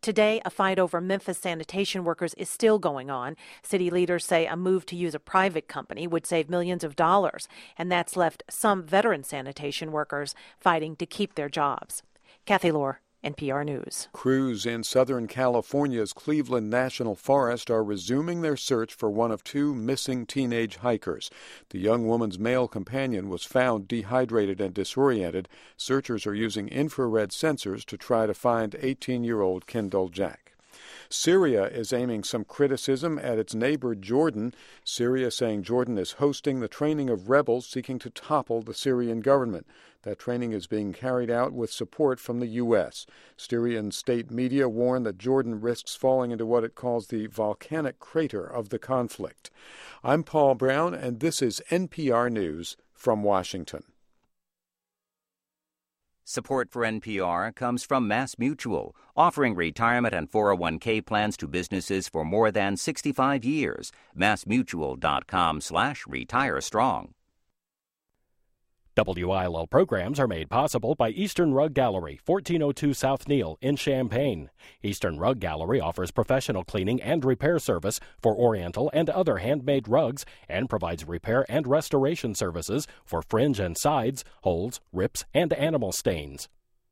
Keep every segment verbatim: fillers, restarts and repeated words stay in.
Today, a fight over Memphis sanitation workers is still going on. City leaders say a move to use a private company would save millions of dollars, and that's left some veteran sanitation workers fighting to keep their jobs. Kathy Lohr, N P R News. Crews in Southern California's Cleveland National Forest are resuming their search for one of two missing teenage hikers. The young woman's male companion was found dehydrated and disoriented. Searchers are using infrared sensors to try to find eighteen-year-old Kendall Jack. Syria is aiming some criticism at its neighbor Jordan. Syria saying Jordan is hosting the training of rebels seeking to topple the Syrian government. That training is being carried out with support from the U S. Syrian state media warn that Jordan risks falling into what it calls the volcanic crater of the conflict. I'm Paul Brown, and this is N P R News from Washington. Support for N P R comes from MassMutual, offering retirement and four oh one k plans to businesses for more than sixty-five years. MassMutual.com slash retire strong. W I L L programs are made possible by Eastern Rug Gallery, fourteen oh two South Neal in Champaign. Eastern Rug Gallery offers professional cleaning and repair service for Oriental and other handmade rugs and provides repair and restoration services for fringe and sides, holes, rips, and animal stains.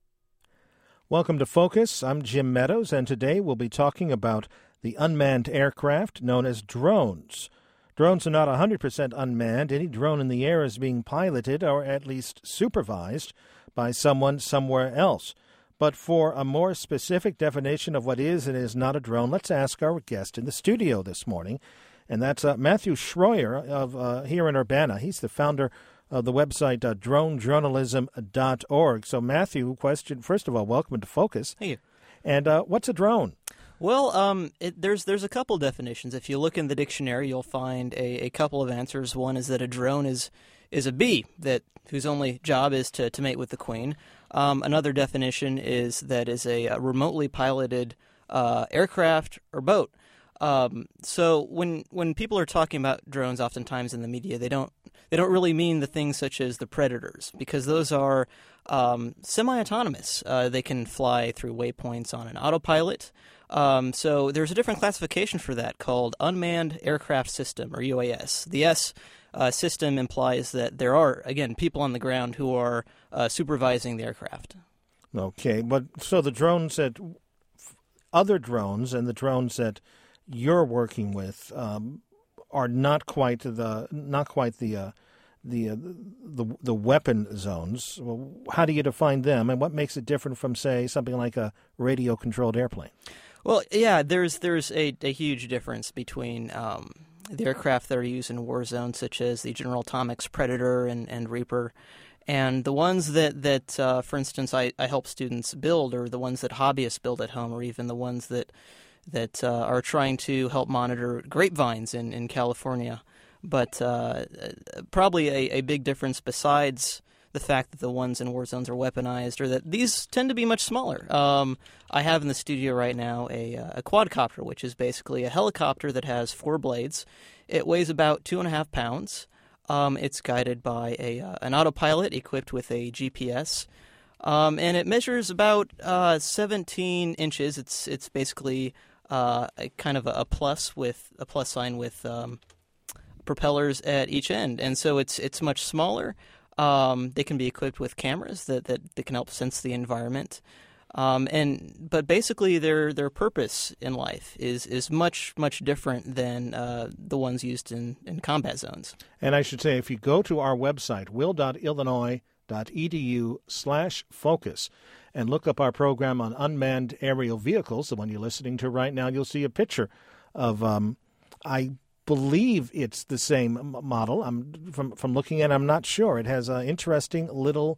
Welcome to Focus. I'm Jim Meadows, and today we'll be talking about the unmanned aircraft known as drones. Drones are not one hundred percent unmanned. Any drone in the air is being piloted or at least supervised by someone somewhere else. But for a more specific definition of what is and is not a drone, let's ask our guest in the studio this morning, and that's uh, Matthew Schroyer of uh, here in Urbana. He's the founder of the website uh, drone journalism dot org. So, Matthew, question, first of all, welcome to Focus. Thank you. And uh, what's a drone? Well, um, it, there's there's a couple definitions. If you look in the dictionary, you'll find a, a couple of answers. One is that a drone is is a bee that whose only job is to, to mate with the queen. Um, another definition is that is a, a remotely piloted uh, aircraft or boat. Um, so when when people are talking about drones, oftentimes in the media, they don't they don't really mean the things such as the Predators, because those are um, semi-autonomous. Uh, they can fly through waypoints on an autopilot. Um, so there's a different classification for that called Unmanned Aircraft System, or U A S. The S uh, system implies that there are, again, people on the ground who are uh, supervising the aircraft. Okay, but so the drones that other drones and the drones that you're working with um, are not quite the not quite the uh, the, uh, the the weapon zones. Well, how do you define them, and what makes it different from, say, something like a radio-controlled airplane? Well, yeah, there's there's a, a huge difference between um, the aircraft that are used in war zones, such as the General Atomics Predator and, and Reaper, and the ones that, that uh, for instance, I, I help students build, or the ones that hobbyists build at home, or even the ones that that uh, are trying to help monitor grapevines in, in California. But uh, probably a, a big difference besides the fact that the ones in war zones are weaponized, or that these tend to be much smaller. Um, I have in the studio right now a, a quadcopter, which is basically a helicopter that has four blades. It weighs about two and a half pounds. Um, it's guided by a uh, an autopilot equipped with a G P S, um, and it measures about uh, seventeen inches. It's it's basically uh, a kind of a, a plus with a plus sign with um, propellers at each end, and so it's it's much smaller. Um, they can be equipped with cameras that, that, that can help sense the environment, um, and but basically their their purpose in life is is much much different than uh, the ones used in, in combat zones. And I should say, if you go to our website, will dot illinois dot e d u slash focus, and look up our program on unmanned aerial vehicles, the one you're listening to right now, you'll see a picture of um, I. believe it's the same model. I'm from from looking at it, I'm not sure. It has uh, interesting little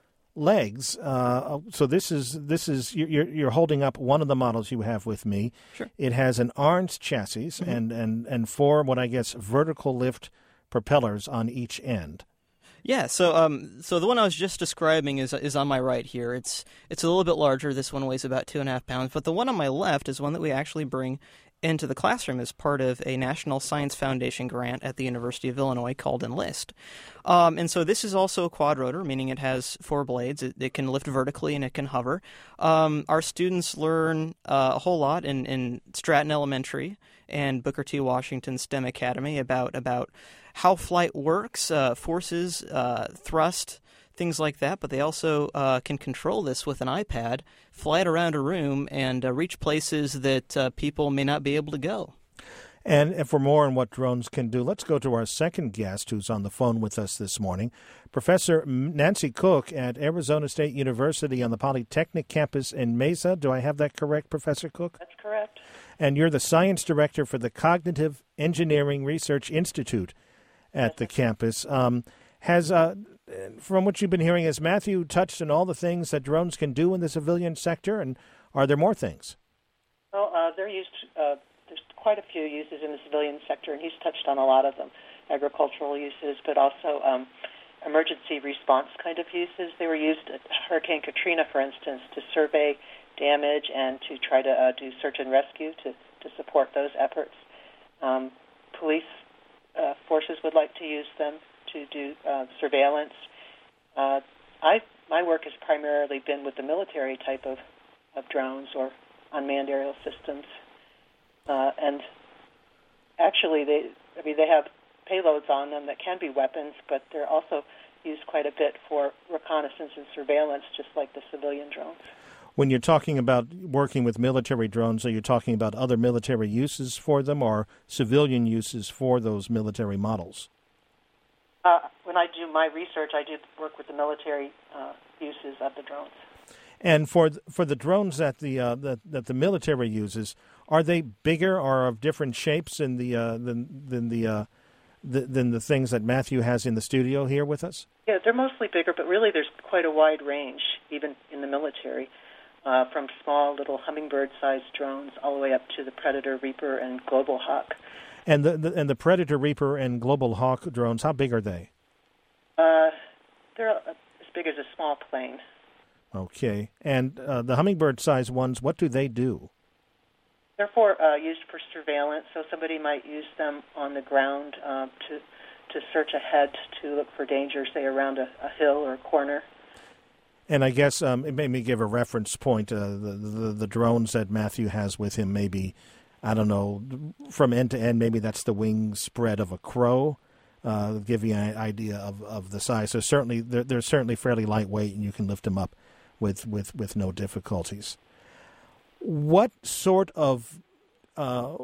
legs. Uh, so this is this is you're you're holding up one of the models you have with me. Sure. It has an orange chassis mm-hmm. and, and and four what I guess vertical lift propellers on each end. Yeah, so um, so the one I was just describing is is on my right here. It's it's a little bit larger. This one weighs about two and a half pounds. But the one on my left is one that we actually bring into the classroom as part of a National Science Foundation grant at the University of Illinois called Enlist. Um, and so this is also a quadrotor, meaning it has four blades. It, it can lift vertically and it can hover. Um, our students learn uh, a whole lot in, in Stratton Elementary and Booker T. Washington STEM Academy about, about how flight works, uh, forces, uh, thrust, things like that, but they also uh, can control this with an iPad, fly it around a room, and uh, reach places that uh, people may not be able to go. And for more on what drones can do, let's go to our second guest who's on the phone with us this morning, Professor Nancy Cook at Arizona State University on the Polytechnic campus in Mesa. Do I have that correct, Professor Cook? That's correct. And you're the science director for the Cognitive Engineering Research Institute at the campus. Um, has uh, From what you've been hearing, has Matthew touched on all the things that drones can do in the civilian sector, and are there more things? Well, uh, they're used, uh, there's quite a few uses in the civilian sector, and he's touched on a lot of them. Agricultural uses, but also um, emergency response kind of uses. They were used at Hurricane Katrina, for instance, to survey damage and to try to uh, do search and rescue to, to support those efforts. Um, police uh, forces would like to use them to do uh, surveillance. Uh, I my work has primarily been with the military type of, of drones or unmanned aerial systems, uh, and actually they I mean they have payloads on them that can be weapons, but they're also used quite a bit for reconnaissance and surveillance, just like the civilian drones. When you're talking about working with military drones, are you talking about other military uses for them or civilian uses for those military models? Uh, when I do my research, I do work with the military uh, uses of the drones. And for th- for the drones that the uh, that, that the military uses, are they bigger or of different shapes than the uh, than than the, uh, the than the things that Matthew has in the studio here with us? Yeah, they're mostly bigger, but really there's quite a wide range, even in the military, uh, from small little hummingbird-sized drones all the way up to the Predator, Reaper, and Global Hawk. And the, the and the Predator, Reaper, and Global Hawk drones, how big are they? Uh, they're as big as a small plane. Okay. And uh, the hummingbird-sized ones, what do they do? They're for, uh, used for surveillance, so somebody might use them on the ground uh, to to search ahead to look for danger, say around a, a hill or a corner. And I guess um, it made me give a reference point. Uh, the, the the drones that Matthew has with him, maybe, I don't know, from end to end, maybe that's the wing spread of a crow. Uh, give you an idea of, of the size. So certainly they're, they're certainly fairly lightweight, and you can lift them up with with, with no difficulties. What sort of uh,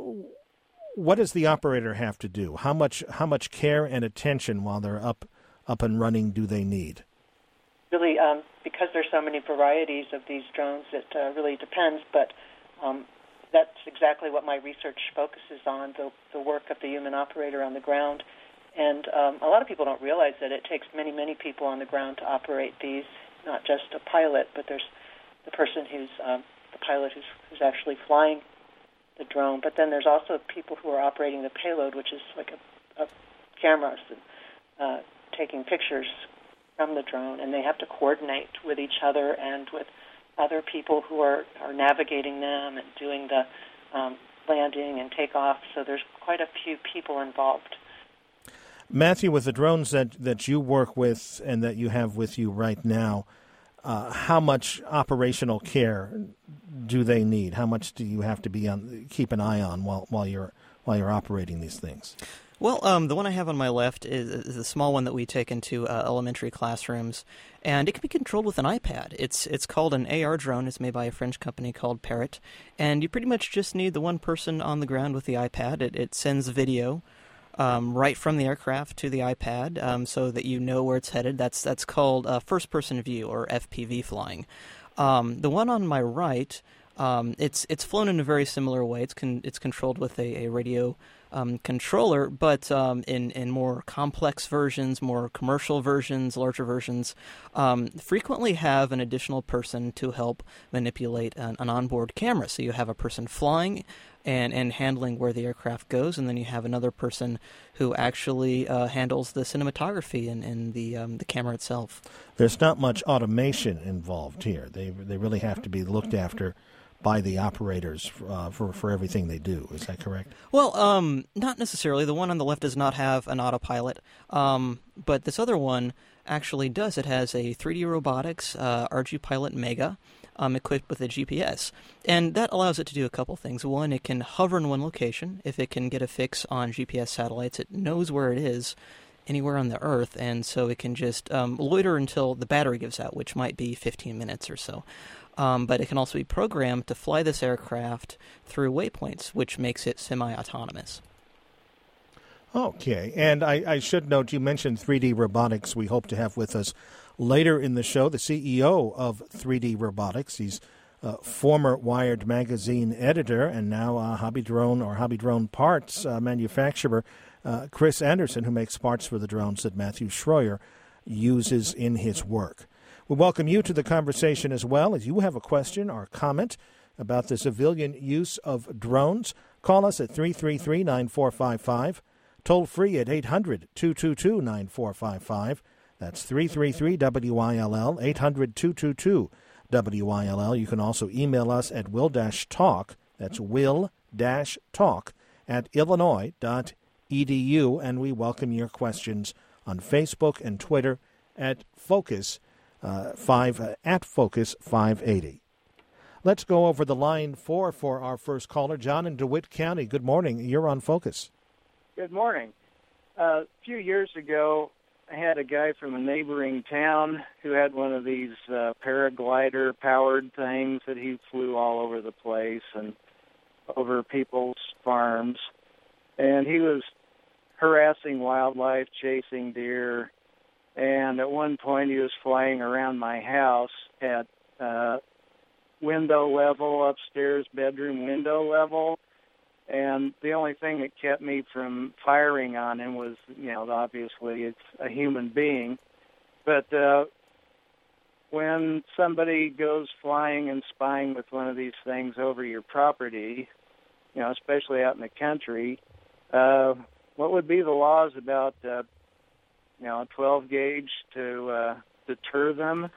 what does the operator have to do? How much how much care and attention while they're up up and running do they need? Really, um, because there's so many varieties of these drones, it uh, really depends. But um, that's exactly what my research focuses on: the the work of the human operator on the ground. And um, a lot of people don't realize that it takes many, many people on the ground to operate these. Not just a pilot, but there's the person who's um, the pilot who's, who's actually flying the drone. But then there's also people who are operating the payload, which is like a, a camera, uh, taking pictures from the drone, and they have to coordinate with each other and with other people who are, are navigating them and doing the um, landing and takeoff. So there's quite a few people involved. Matthew, with the drones that, that you work with and that you have with you right now, uh, how much operational care do they need? How much do you have to be on, keep an eye on while while you're while you're operating these things? Well, um, the one I have on my left is, is the small one that we take into uh, elementary classrooms, and it can be controlled with an iPad. It's it's called an A R drone. It's made by a French company called Parrot, and you pretty much just need the one person on the ground with the iPad. It, it sends video Um, right from the aircraft to the iPad, um, so that you know where it's headed. That's that's called uh, first-person view, or F P V flying. Um, the one on my right, um, it's it's flown in a very similar way. It's con- it's controlled with a, a radio um, controller, but um, in in more complex versions, more commercial versions, larger versions, um, frequently have an additional person to help manipulate an, an onboard camera. So you have a person flying and and handling where the aircraft goes, and then you have another person who actually uh, handles the cinematography and, and the um, the camera itself. There's not much automation involved here. They they really have to be looked after by the operators uh, for, for everything they do. Is that correct? Well, um, not necessarily. The one on the left does not have an autopilot, um, but this other one actually does. It has a three D robotics uh, R G Pilot Mega um, equipped with a G P S, and that allows it to do a couple things. One, it can hover in one location. If it can get a fix on G P S satellites, it knows where it is anywhere on the Earth, and so it can just um, loiter until the battery gives out, which might be fifteen minutes or so. Um, but it can also be programmed to fly this aircraft through waypoints, which makes it semi-autonomous. Okay, and I, I should note, you mentioned three D Robotics. We hope to have with us later in the show the C E O of three D Robotics. He's a former Wired magazine editor and now a Hobby Drone or Hobby Drone parts uh, manufacturer, uh, Chris Anderson, who makes parts for the drones that Matthew Schroyer uses in his work. We welcome you to the conversation as well. If you have a question or comment about the civilian use of drones, call us at three three three, nine four five five, toll free at eight hundred, two two two, nine four five five. That's three three three W I L L, eight hundred, two two two, W I L L. You can also email us at will-talk, that's will-talk, at illinois dot e d u, and we welcome your questions on Facebook and Twitter at Focus Uh, five uh, at Focus five eighty. Let's go over the line four for our first caller, John in DeWitt County. Good morning. You're on Focus. Good morning. Uh, a few years ago, I had a guy from a neighboring town who had one of these uh, paraglider-powered things that he flew all over the place and over people's farms. And he was harassing wildlife, chasing deer. And at one point, he was flying around my house at uh, window level, upstairs bedroom window level. And the only thing that kept me from firing on him was, you know, obviously it's a human being. But uh, when somebody goes flying and spying with one of these things over your property, you know, especially out in the country, uh, what would be the laws about uh, you know, a twelve gauge to uh, deter them?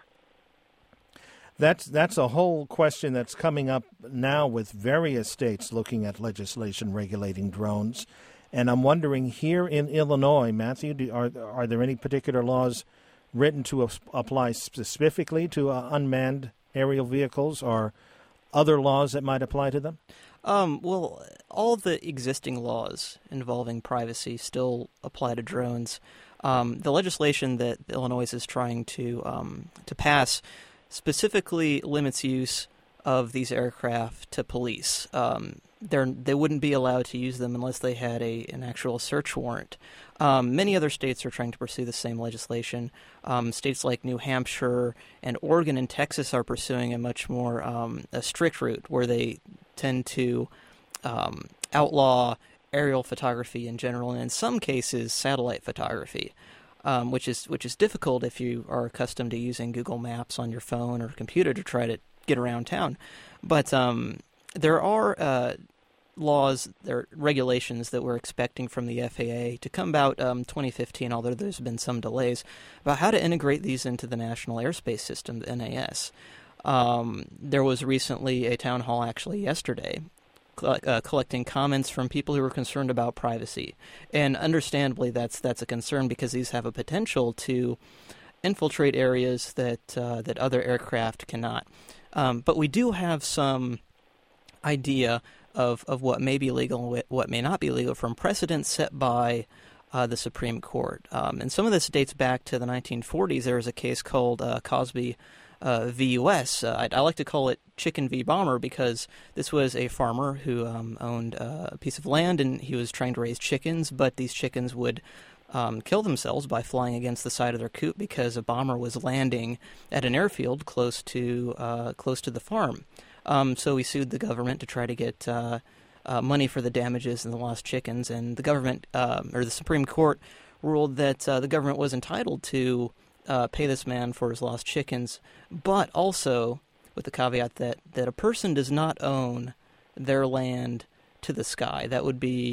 That's that's a whole question that's coming up now with various states looking at legislation regulating drones. And I'm wondering, here in Illinois, Matthew, do, are, are there any particular laws written to apply specifically to uh, unmanned aerial vehicles or other laws that might apply to them? Um, well, all the existing laws involving privacy still apply to drones. Um, the legislation that Illinois is trying to um, to pass specifically limits use of these aircraft to police. Um, they're, they wouldn't be allowed to use them unless they had a an actual search warrant. Um, many other states are trying to pursue the same legislation. Um, states like New Hampshire and Oregon and Texas are pursuing a much more um, a strict route where they tend to um, outlaw aerial photography in general, and in some cases, satellite photography, um, which is which is difficult if you are accustomed to using Google Maps on your phone or computer to try to get around town. But um, there are uh, laws, there are regulations that we're expecting from the F A A to come about um, twenty fifteen, although there's been some delays, about how to integrate these into the National Airspace System, the N A S. Um, there was recently a town hall, actually yesterday, Uh, collecting comments from people who are concerned about privacy. And understandably, that's that's a concern because these have a potential to infiltrate areas that uh, that other aircraft cannot. Um, but we do have some idea of, of what may be legal and what may not be legal from precedents set by uh, the Supreme Court. Um, and some of this dates back to the nineteen forties. There was a case called uh, Cosby Uh, v. U S. Uh, I, I like to call it Chicken v. Bomber because this was a farmer who um, owned uh, a piece of land and he was trying to raise chickens, but these chickens would um, kill themselves by flying against the side of their coop because a bomber was landing at an airfield close to uh, close to the farm. Um, so he sued the government to try to get uh, uh, money for the damages and the lost chickens, and the government, um, or the Supreme Court, ruled that uh, the government was entitled to Uh, pay this man for his lost chickens, but also with the caveat that, that a person does not own their land to the sky. That would be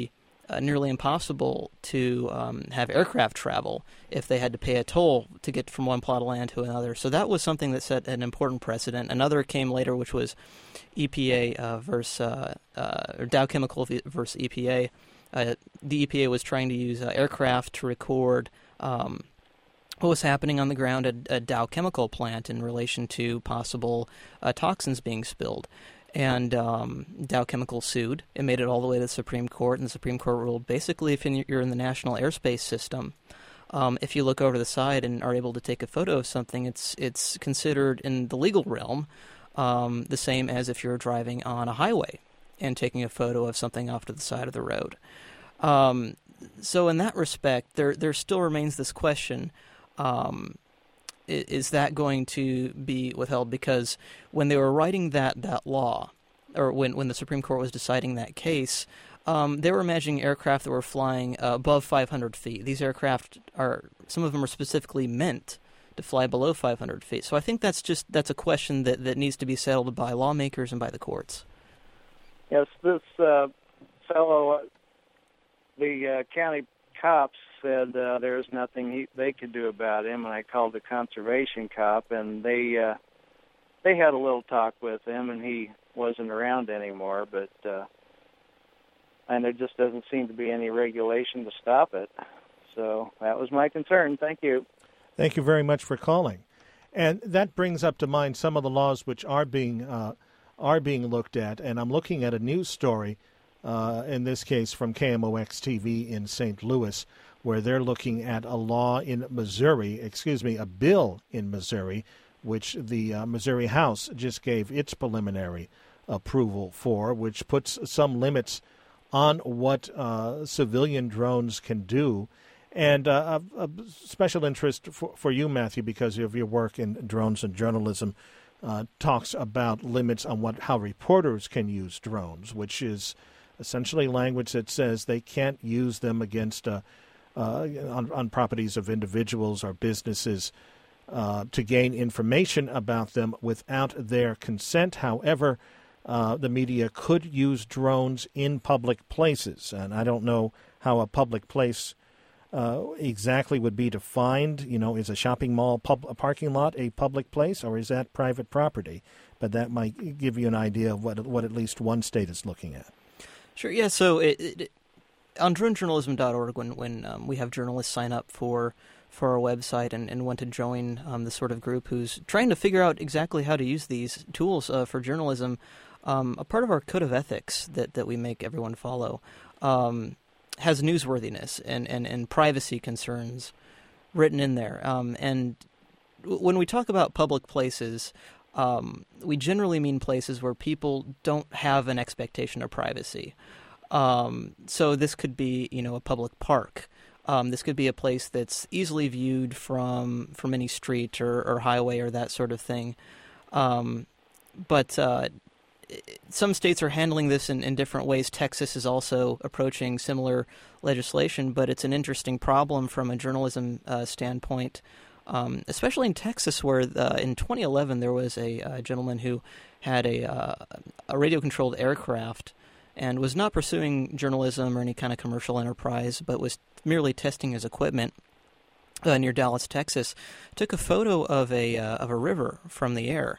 uh, nearly impossible to um, have aircraft travel if they had to pay a toll to get from one plot of land to another. So that was something that set an important precedent. Another came later, which was E P A uh, versus uh, uh, or Dow Chemical versus E P A. Uh, the E P A was trying to use uh, aircraft to record um, what was happening on the ground at a Dow Chemical plant in relation to possible uh, toxins being spilled. And um, Dow Chemical sued. It made it all the way to the Supreme Court, and the Supreme Court ruled basically if you're in the national airspace system, um, if you look over the side and are able to take a photo of something, it's it's considered in the legal realm um, the same as if you're driving on a highway and taking a photo of something off to the side of the road. Um, so in that respect, there there still remains this question. Um, is that going to be withheld? Because when they were writing that, that law, or when, when the Supreme Court was deciding that case, um, they were imagining aircraft that were flying uh, above five hundred feet. These aircraft are, some of them are specifically meant to fly below five hundred feet. So I think that's just, that's a question that, that needs to be settled by lawmakers and by the courts. Yes, this uh, fellow, the uh, county cops said uh, there was nothing he, they could do about him, and I called the conservation cop, and they uh, they had a little talk with him, and he wasn't around anymore, but uh, and there just doesn't seem to be any regulation to stop it. So that was my concern. Thank you. Thank you very much for calling. And that brings up to mind some of the laws which are being uh, are being looked at, and I'm looking at a news story, uh, in this case from K M O X T V in Saint Louis, where they're looking at a law in Missouri, excuse me, a bill in Missouri, which the uh, Missouri House just gave its preliminary approval for, which puts some limits on what uh, civilian drones can do. And uh, a, a special interest for, for you, Matthew, because of your work in drones and journalism, uh, talks about limits on what how reporters can use drones, which is essentially language that says they can't use them against uh, uh, on, on properties of individuals or businesses uh, to gain information about them without their consent. However, uh, the media could use drones in public places, and I don't know how a public place uh, exactly would be defined. You know, is a shopping mall, pub, a parking lot, a public place, or is that private property? But that might give you an idea of what what at least one state is looking at. Sure. Yeah. So it, it, on drone journalism dot org, when when um, we have journalists sign up for for our website and, and want to join um, the sort of group who's trying to figure out exactly how to use these tools uh, for journalism, um, a part of our code of ethics that, that we make everyone follow um, has newsworthiness and, and, and privacy concerns written in there. Um, and w- when we talk about public places, um, we generally mean places where people don't have an expectation of privacy. Um, so this could be, you know, a public park. Um, this could be a place that's easily viewed from from any street or, or highway or that sort of thing. Um, but uh, some states are handling this in, in different ways. Texas is also approaching similar legislation, but it's an interesting problem from a journalism uh, standpoint, um, especially in Texas, where uh, in twenty eleven there was a, a gentleman who had a, uh, a radio-controlled aircraft and was not pursuing journalism or any kind of commercial enterprise, but was merely testing his equipment uh, near Dallas, Texas. Took a photo of a uh, of a river from the air,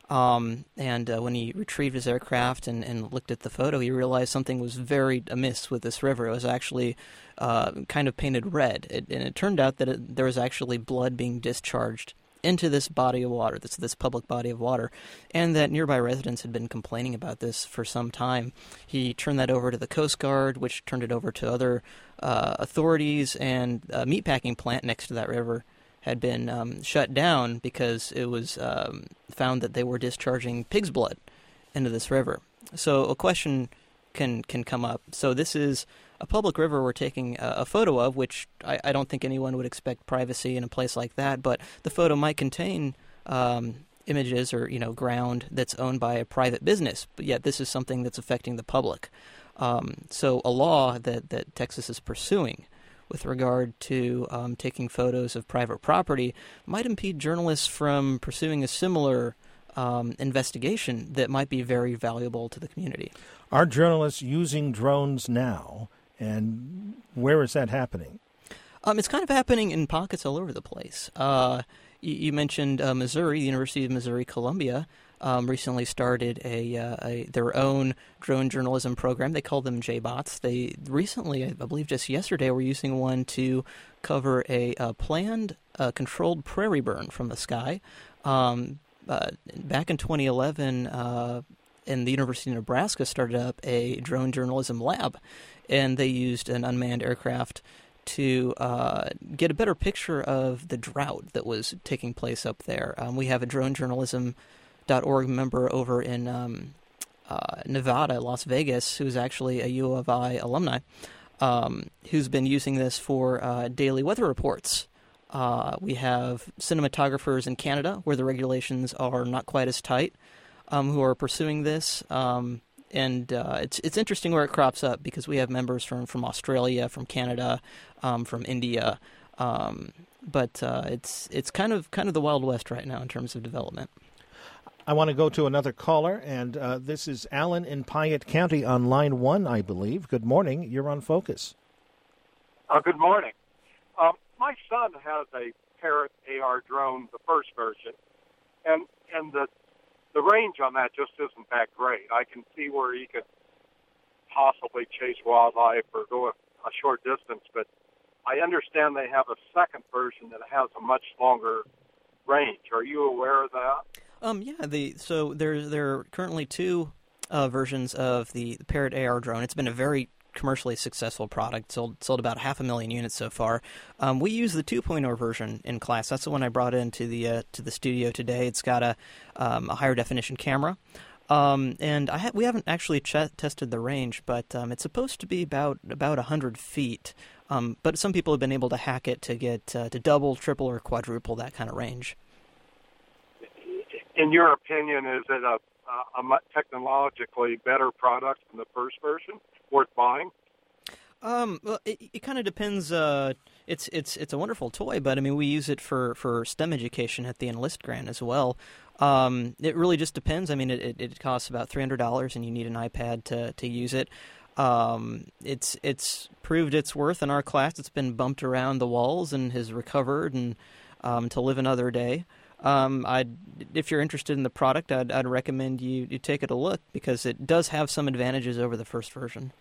um, and uh, when he retrieved his aircraft and, and looked at the photo, he realized something was very amiss with this river. It was actually uh, kind of painted red, it, and it turned out that it, there was actually blood being discharged into this body of water, this this public body of water, and that nearby residents had been complaining about this for some time. He turned that over to the Coast Guard, which turned it over to other uh, authorities, and a meatpacking plant next to that river had been um, shut down because it was um, found that they were discharging pig's blood into this river. So a question can can come up. So this is a public river we're taking a, a photo of, which I, I don't think anyone would expect privacy in a place like that, but the photo might contain um, images or, you know, ground that's owned by a private business, but yet this is something that's affecting the public. Um, so a law that, that Texas is pursuing with regard to um, taking photos of private property might impede journalists from pursuing a similar um, investigation that might be very valuable to the community. Are journalists using drones now? And where is that happening? Um, it's kind of happening in pockets all over the place. Uh, you, you mentioned uh, Missouri, the University of Missouri-Columbia. Um, recently started a, uh, a their own drone journalism program. They call them J BOTS. They recently, I believe just yesterday, were using one to cover a, a planned uh, controlled prairie burn from the sky. Um, uh, back in twenty eleven, uh, and the University of Nebraska started up a drone journalism lab, and they used an unmanned aircraft to uh, get a better picture of the drought that was taking place up there. Um, we have a drone journalism dot org member over in um, uh, Nevada, Las Vegas, who's actually a U of I alumni, um, who's been using this for uh, daily weather reports. Uh, we have cinematographers in Canada, where the regulations are not quite as tight, um, who are pursuing this. Um, and uh, it's it's interesting where it crops up, because we have members from, from Australia, from Canada, um, from India. Um, but uh, it's it's kind of kind of the Wild West right now in terms of development. I want to go to another caller, and uh, this is Alan in Piatt County on line one, I believe. Good morning. You're on Focus. Uh, good morning. Um, my son has a Parrot A R drone, the first version, and and the the range on that just isn't that great. I can see where he could possibly chase wildlife or go a, a short distance, but I understand they have a second version that has a much longer range. Are you aware of that? Um, yeah, the so there there are currently two uh, versions of the Parrot A R drone. It's been a very commercially successful product. Sold sold about half a million units so far. Um, we use the two point oh version in class. That's the one I brought into the uh, to the studio today. It's got a um, a higher definition camera, um, and I ha- we haven't actually ch- tested the range, but um, it's supposed to be about about a hundred feet. Um, but some people have been able to hack it to get uh, to double, triple, or quadruple that kind of range. In your opinion, is it a, a, a technologically better product than the first version, worth buying? Um, well, it, it kind of depends. Uh, it's it's it's a wonderful toy, but I mean, we use it for, for STEM education at the Enlist grant as well. Um, it really just depends. I mean, it, it, it costs about three hundred dollars, and you need an iPad to, to use it. Um, it's it's proved its worth in our class. It's been bumped around the walls and has recovered and um, to live another day. Um, I'd, if you're interested in the product, I'd, I'd recommend you, you take it a look, because it does have some advantages over the first version.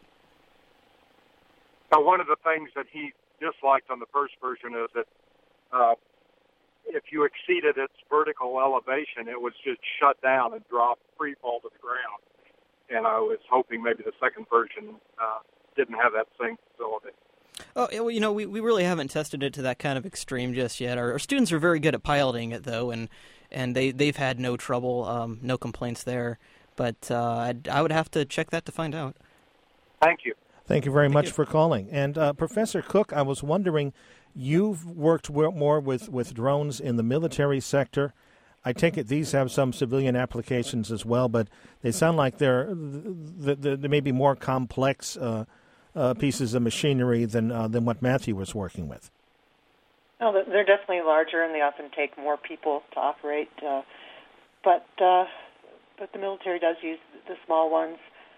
Now, one of the things that he disliked on the first version is that uh, if you exceeded its vertical elevation, it would just shut down and drop free fall to the ground. And I was hoping maybe the second version uh, didn't have that same facility. Oh, well, you know, we, we really haven't tested it to that kind of extreme just yet. Our, our students are very good at piloting it, though, and and they, they've had no trouble, um, no complaints there. But uh, I'd, I would have to check that to find out. Thank you. Thank you very Thank much you. for calling. And uh, Professor Cook, I was wondering, you've worked more with, with drones in the military sector. I take it these have some civilian applications as well, but they sound like they're, they're, they may be more complex uh, uh, pieces of machinery than uh, than what Matthew was working with. No, they're definitely larger, and they often take more people to operate. Uh, but uh, but the military does use the small ones.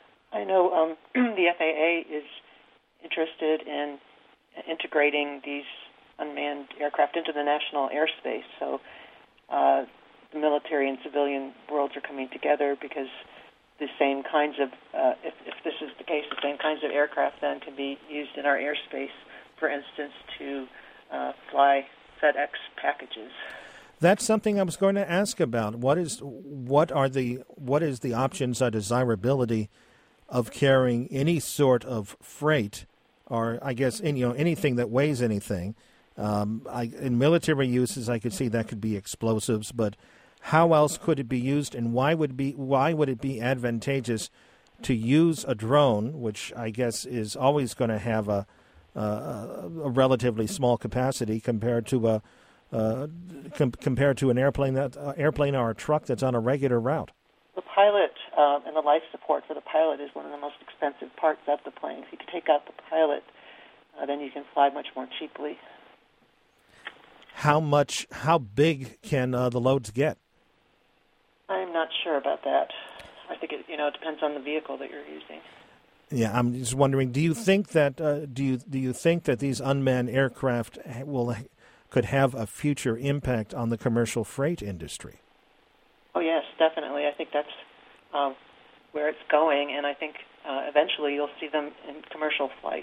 I know um, the F A A is interested in integrating these unmanned aircraft into the national airspace. So uh, the military and civilian worlds are coming together, because the same kinds of, uh, if, if this is the case, the same kinds of aircraft then can be used in our airspace, for instance, to uh, fly FedEx packages. That's something I was going to ask about. What is what are the what is the options or desirability of carrying any sort of freight, or I guess any, you know anything that weighs anything? Um, I, in military uses, I could see that could be explosives, but how else could it be used, and why would be why would it be advantageous to use a drone, which I guess is always going to have a, a, a relatively small capacity compared to a uh, com- compared to an airplane that uh, airplane or a truck that's on a regular route? The pilot uh, and the life support for the pilot is one of the most expensive parts of the plane. If you could take out the pilot, uh, then you can fly much more cheaply. How much? How big can uh, the loads get? I'm not sure about that. I think it, you know, it depends on the vehicle that you're using. Yeah, I'm just wondering. Do you think that uh, do you do you think that these unmanned aircraft will could have a future impact on the commercial freight industry? Oh yes, definitely. I think that's um, where it's going, and I think uh, eventually you'll see them in commercial flight.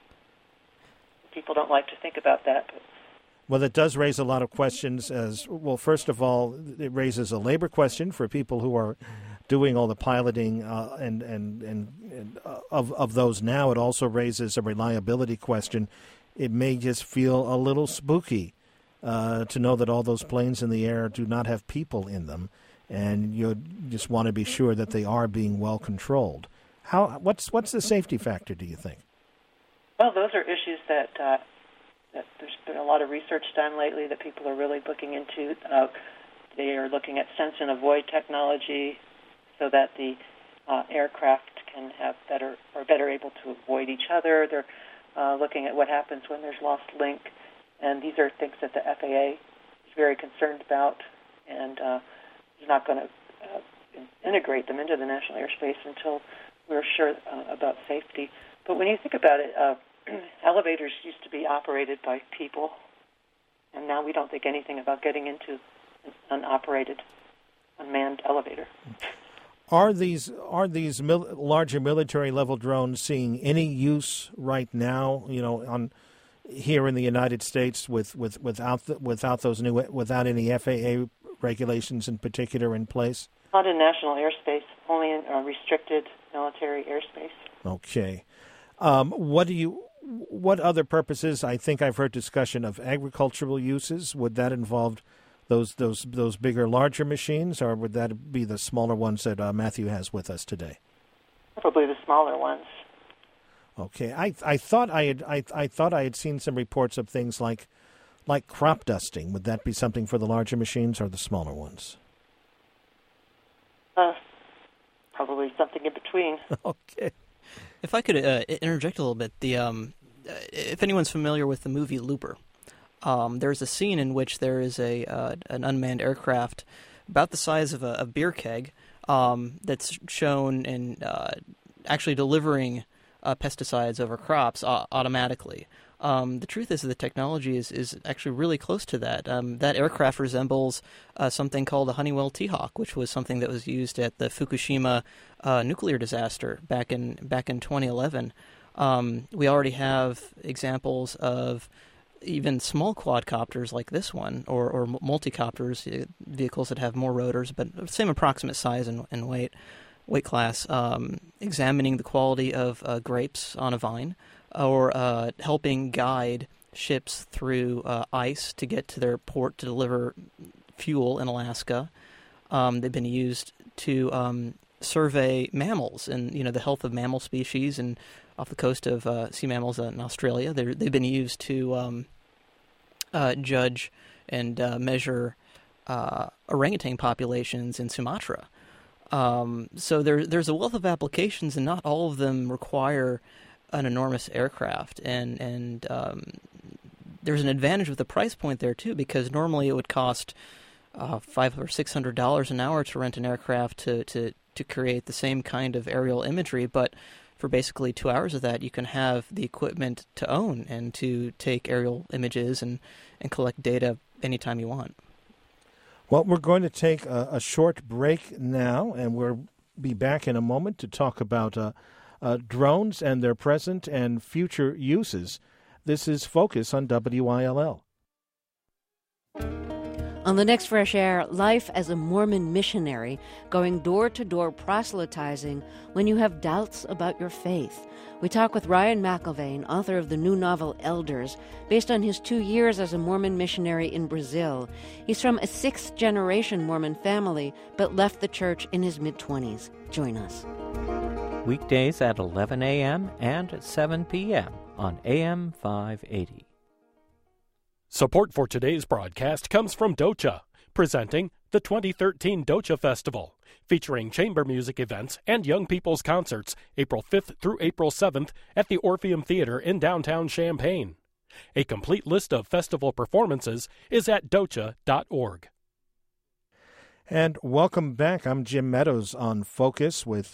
People don't like to think about that, but well, it does raise a lot of questions. As well, first of all, it raises a labor question for people who are doing all the piloting uh, and and and, and uh, of of those now. It also raises a reliability question. It may just feel a little spooky uh, to know that all those planes in the air do not have people in them, and you just want to be sure that they are being well controlled. How what's what's the safety factor, do you think? Well, those are issues that. Uh, that there's been a lot of research done lately that people are really looking into. Uh, they are looking at sense and avoid technology so that the uh, aircraft can have better or better able to avoid each other. They're uh, looking at what happens when there's lost link, and these are things that the F A A is very concerned about, and uh, is not going to uh, integrate them into the national airspace until we're sure uh, about safety. But when you think about it, uh, elevators used to be operated by people, and now we don't think anything about getting into an unoperated, unmanned elevator. Are these are these mil- larger military level drones seeing any use right now? You know, on here in the United States, with, with without the, without those new without any F A A regulations in particular in place. Not in national airspace, only in uh, restricted military airspace. Okay, um, what do you? What other purposes? I think I've heard discussion of agricultural uses. Would that involve those those those bigger, larger machines, or would that be the smaller ones that uh, Matthew has with us today? Probably the smaller ones. Okay, I I thought I had I I thought I had seen some reports of things like like crop dusting. Would that be something for the larger machines or the smaller ones? Uh, probably something in between. Okay. If I could uh, interject a little bit, the um, if anyone's familiar with the movie Looper, um, there's a scene in which there is a uh, an unmanned aircraft about the size of a, a beer keg um, that's shown in uh, actually delivering uh, pesticides over crops uh, automatically. Um, the truth is that the technology is, is actually really close to that. Um, that aircraft resembles uh, something called a Honeywell T-Hawk, which was something that was used at the Fukushima uh, nuclear disaster back in back in twenty eleven. Um, we already have examples of even small quadcopters like this one, or, or multicopters, uh, vehicles that have more rotors, but same approximate size and, and weight weight class, um, examining the quality of uh, grapes on a vine, or uh, helping guide ships through uh, ice to get to their port to deliver fuel in Alaska. Um, they've been used to um, survey mammals and you know the health of mammal species, and off the coast of uh, sea mammals in Australia. They're, they've been used to um, uh, judge and uh, measure uh, orangutan populations in Sumatra. Um, so there, there's a wealth of applications, and not all of them require an enormous aircraft, and and um, there's an advantage with the price point there too, because normally it would cost uh, five or six hundred dollars an hour to rent an aircraft to, to to create the same kind of aerial imagery, but for basically two hours of that, you can have the equipment to own and to take aerial images and, and collect data anytime you want. Well, we're going to take a, a short break now, and we'll be back in a moment to talk about uh, uh, drones and their present and future uses. This is Focus on W I L L. On the next Fresh Air, life as a Mormon missionary, going door-to-door proselytizing when you have doubts about your faith. We talk with Ryan McElvain, author of the new novel Elders, based on his two years as a Mormon missionary in Brazil. He's from a sixth-generation Mormon family, but left the church in his mid-twenties. Join us. Weekdays at eleven a.m. and seven p.m. on A M five eighty. Support for today's broadcast comes from Docha, presenting the twenty thirteen Docha Festival, featuring chamber music events and young people's concerts April fifth through April seventh at the Orpheum Theater in downtown Champaign. A complete list of festival performances is at docha dot org. And welcome back. I'm Jim Meadows on Focus with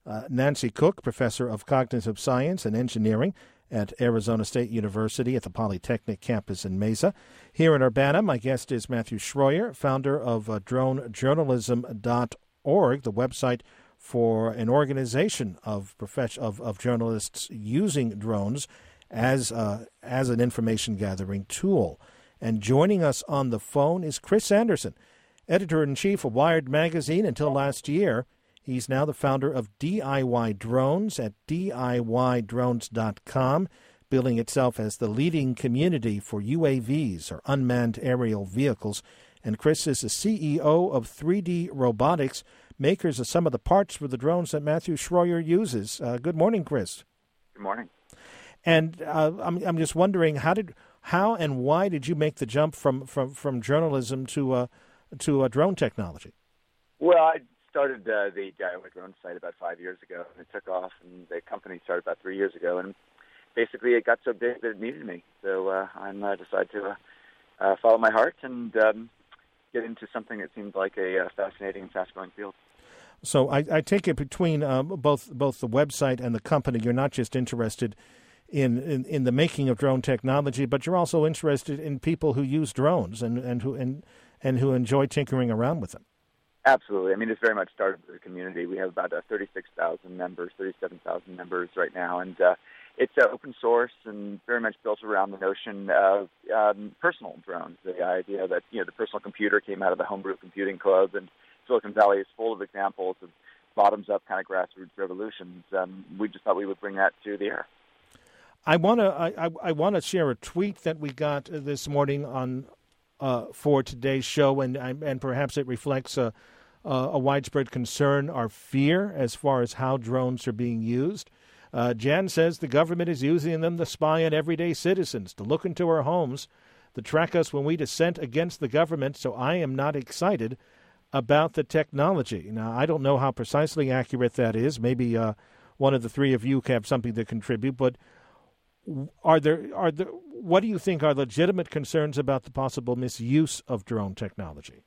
Uh, Nancy Cook, professor of cognitive science and engineering at Arizona State University at the Polytechnic campus in Mesa. Here in Urbana, my guest is Matthew Schroyer, founder of uh, drone journalism dot org, the website for an organization of profession of, of journalists using drones as uh, as an information gathering tool. And joining us on the phone is Chris Anderson, editor-in-chief of Wired magazine until last year. He's now the founder of D I Y Drones at D I Y drones dot com, billing itself as the leading community for U A Vs, or unmanned aerial vehicles. And Chris is the C E O of three D Robotics, makers of some of the parts for the drones that Matthew Schroyer uses. Uh, good morning, Chris. Good morning. And uh, I'm I'm just wondering, how did how and why did you make the jump from from, from journalism to uh, to uh, drone technology? Well, I started uh, the D I Y Drone site about five years ago, and it took off, and the company started about three years ago, and basically it got so big that it needed me. So uh, I uh, decided to uh, uh, follow my heart and um, get into something that seemed like a uh, fascinating and fast-growing field. So I, I take it between uh, both both the website and the company, you're not just interested in, in, in the making of drone technology, but you're also interested in people who use drones and, and who and, and who enjoy tinkering around with them. Absolutely. I mean, it's very much started with the community. We have about uh, thirty-six thousand members, thirty-seven thousand members right now, and uh, it's uh, open source and very much built around the notion of um, personal drones. The idea that, you know, the personal computer came out of the Homebrew Computing Club, and Silicon Valley is full of examples of bottoms-up kind of grassroots revolutions. Um, we just thought we would bring that to the air. I want to I, I, I want to share a tweet that we got this morning on uh, for today's show, and and perhaps it reflects a. Uh, a widespread concern or fear as far as how drones are being used. Uh, Jan says the government is using them to spy on everyday citizens, to look into our homes, to track us when we dissent against the government, so I am not excited about the technology. Now, I don't know how precisely accurate that is. Maybe uh, one of the three of you have something to contribute, but are there, are there, what do you think are legitimate concerns about the possible misuse of drone technology?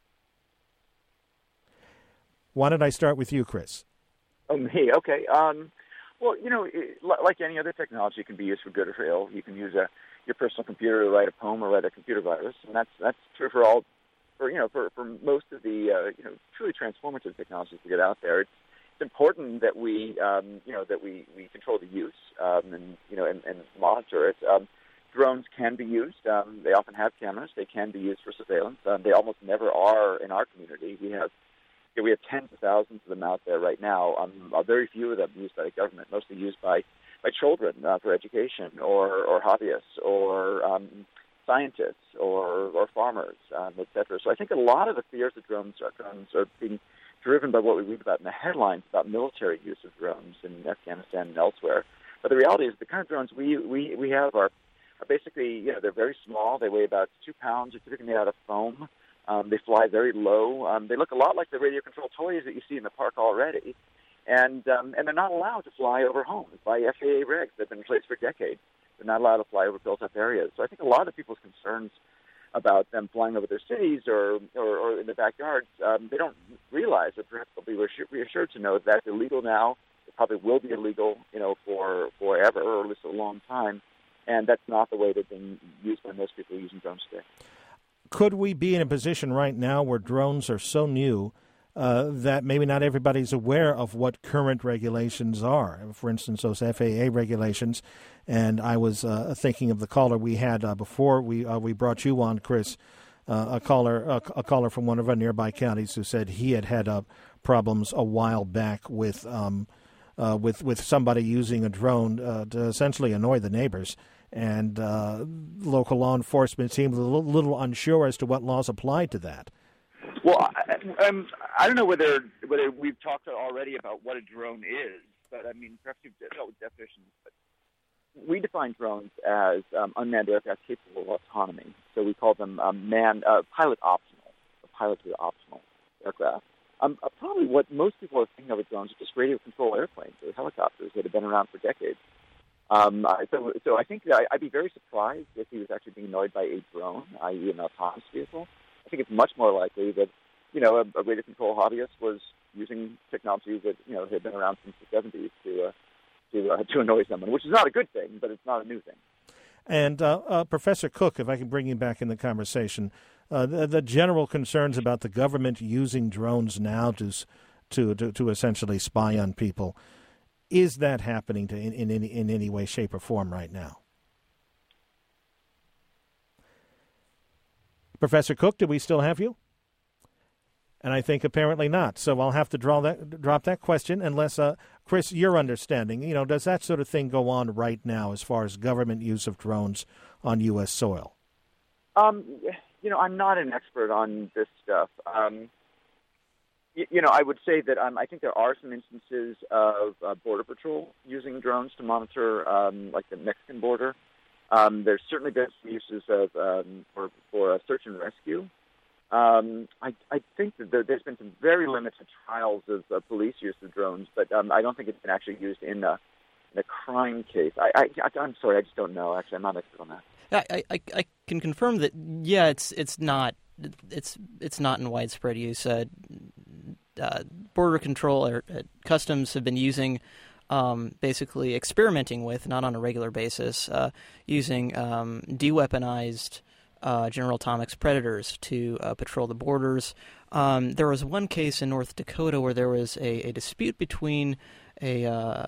Why don't I start with you, Chris? Oh, me? Okay. Um, well, you know, it, like any other technology, it can be used for good or for ill. You can use a, your personal computer to write a poem or write a computer virus, and that's that's true for all, for you know, for, for most of the uh, you know truly transformative technologies to get out there. It's, it's important that we um, you know that we, we control the use um, and you know and, and monitor it. Um, drones can be used. Um, they often have cameras. They can be used for surveillance. Um, they almost never are in our community. We have. Yeah, we have tens of thousands of them out there right now. Um, very few of them used by the government, mostly used by, by children uh, for education or, or hobbyists or um, scientists or, or farmers, um, et cetera. So I think a lot of the fears of drones are, drones are being driven by what we read about in the headlines about military use of drones in Afghanistan and elsewhere. But the reality is the kind of drones we, we, we have are, are basically, you know, they're very small. They weigh about two pounds. They're typically made out of foam. Um, they fly very low. Um, they look a lot like the radio-controlled toys that you see in the park already. And um, and they're not allowed to fly over homes by F A A regs. They've been in place for decades. They're not allowed to fly over built-up areas. So I think a lot of people's concerns about them flying over their cities or, or, or in their backyards, um, they don't realize that perhaps they'll be reassured to know that that's illegal now. It probably will be illegal, you know, for forever or at least a long time. And that's not the way they've been used by most people using drones today. Could we be in a position right now where drones are so new uh, that maybe not everybody's aware of what current regulations are? For instance, those F A A regulations. And I was uh, thinking of the caller we had uh, before we uh, we brought you on, Chris, uh, a caller a, a caller from one of our nearby counties who said he had had uh, problems a while back with um, uh, with with somebody using a drone uh, to essentially annoy the neighbors. And uh, local law enforcement seemed a little, little unsure as to what laws applied to that. Well, I, um, I don't know whether whether we've talked already about what a drone is, but I mean, perhaps you've dealt with definitions. But we define drones as um, unmanned aircraft capable of autonomy. So we call them um, man uh, pilot optional, or pilotly optional aircraft. Um, uh, probably what most people are thinking of as drones are just radio control airplanes or helicopters that have been around for decades. Um, so, so I think that I'd be very surprised if he was actually being annoyed by a drone, that is an autonomous vehicle. I think it's much more likely that you know, a, a way to control hobbyists was using technology that, you know, had been around since the seventies to uh, to uh, to annoy someone, which is not a good thing, but it's not a new thing. And uh, uh, Professor Cook, if I can bring you back in the conversation, uh, the, the general concerns about the government using drones now to to to, to essentially spy on people, is that happening to, in, in any in any way, shape, or form right now? Professor Cook, do we still have you? And I think apparently not. So I'll have to draw that, drop that question unless, uh, Chris, your understanding, you know, does that sort of thing go on right now as far as government use of drones on U S soil? Um, you know, I'm not an expert on this stuff. Um, you, you know, I would say that um, I think there are some instances of uh, Border Patrol using drones to monitor, um, like the Mexican border. Um, there's certainly been some uses of um, for, for uh, search and rescue. Um, I, I think that there, there's been some very limited trials of uh, police use of drones, but um, I don't think it's been actually used in a, in a crime case. I, I, I'm sorry, I just don't know. Actually, I'm not an expert on that. I, I, I can confirm that. Yeah, it's it's not it's it's not in widespread use. Uh, uh, border control or uh, customs have been using. Um, basically experimenting with, not on a regular basis, uh, using um, de-weaponized uh, General Atomics Predators to uh, patrol the borders. Um, there was one case in North Dakota where there was a, a dispute between a,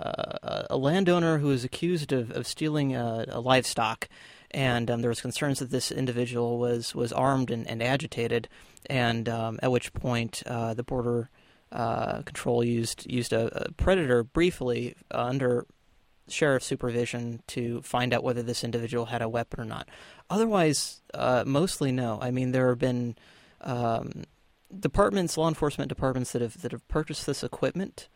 uh, a landowner who was accused of, of stealing uh, a livestock, and um, there was concerns that this individual was, was armed and, and agitated, and um, at which point uh, the border Uh, control used used a, a predator briefly uh, under sheriff's supervision to find out whether this individual had a weapon or not. Otherwise, uh, mostly no. I mean, there have been um, departments, law enforcement departments that have that have purchased this equipment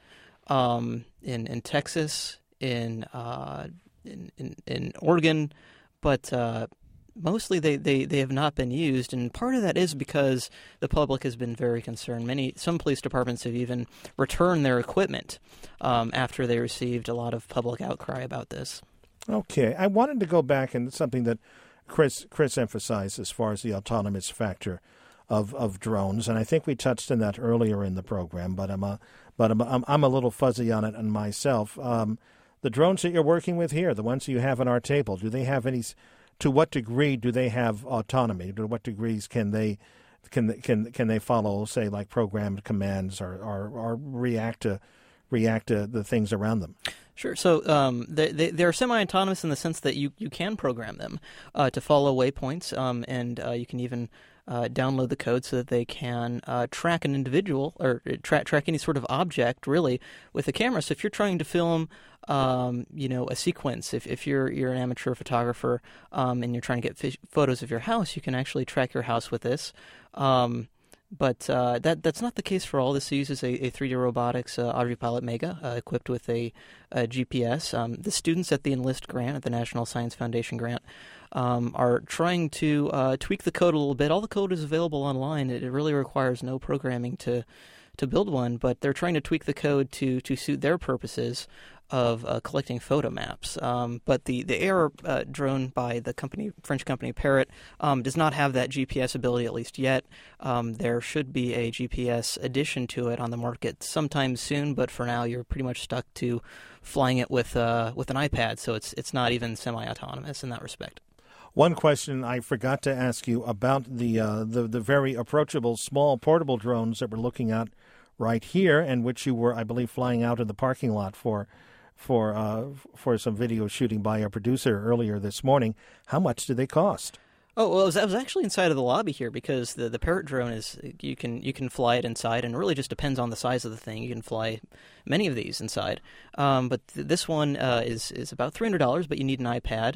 um, in in Texas, in uh, in, in in Oregon, but uh, mostly they, they, they have not been used, and part of that is because the public has been very concerned. Many some police departments have even returned their equipment um, after they received a lot of public outcry about this. Okay, I wanted to go back and something that Chris Chris emphasized as far as the autonomous factor of, of drones, and I think we touched on that earlier in the program, but I'm a but I'm I'm, I'm a little fuzzy on it and myself. Um, the drones that you're working with here, the ones you have on our table, do they have any? To what degree do they have autonomy? To what degrees can they can can can they follow, say, like programmed commands or, or, or react to react to the things around them? Sure. So um, they, they, they're semi-autonomous in the sense that you, you can program them uh, to follow waypoints, um, and uh, you can even uh, download the code so that they can uh, track an individual or tra- track any sort of object, really, with a camera. So if you're trying to film, um, you know, a sequence, if, if you're you're an amateur photographer um, and you're trying to get f- photos of your house, you can actually track your house with this. Um, But uh, that that's not the case for all. This uses a, a three D robotics uh, Audrey Pilot Mega uh, equipped with a, a G P S. Um, the students at the Enlist grant, at the National Science Foundation grant, um, are trying to uh, tweak the code a little bit. All the code is available online. It, it really requires no programming to to build one, but they're trying to tweak the code to, to suit their purposes of uh, collecting photo maps. Um, but the, the air uh, drone by the company, French company Parrot um, does not have that G P S ability, at least yet. Um, there should be a G P S addition to it on the market sometime soon, but for now you're pretty much stuck to flying it with uh, with an iPad, so it's it's not even semi-autonomous in that respect. One question I forgot to ask you about the uh, the, the very approachable small portable drones that we're looking at right here, and which you were, I believe, flying out in the parking lot for for uh, for some video shooting by a producer earlier this morning. How much did they cost? Oh, well, I was, I was actually inside of the lobby here because the, the Parrot drone is you can you can fly it inside, and it really just depends on the size of the thing. You can fly many of these inside, um, but th- this one uh, is is about three hundred dollars, but you need an iPad.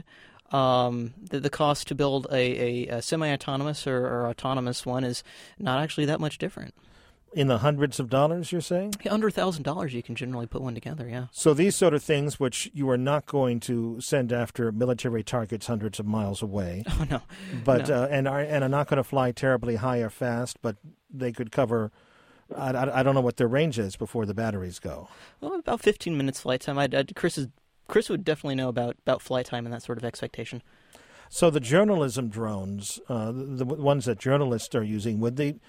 Um, the, the cost to build a, a, a semi-autonomous or, or autonomous one is not actually that much different. In the hundreds of dollars, you're saying? Yeah, under one thousand dollars you can generally put one together, yeah. So these sort of things which you are not going to send after military targets hundreds of miles away. Oh, no. But, no. Uh, and, are, and are not going to fly terribly high or fast, but they could cover, I, I, I don't know what their range is before the batteries go. Well, about fifteen minutes flight time. I'd, I'd, Chris, is, Chris would definitely know about, about flight time and that sort of expectation. So the journalism drones, uh, the, the ones that journalists are using, would they...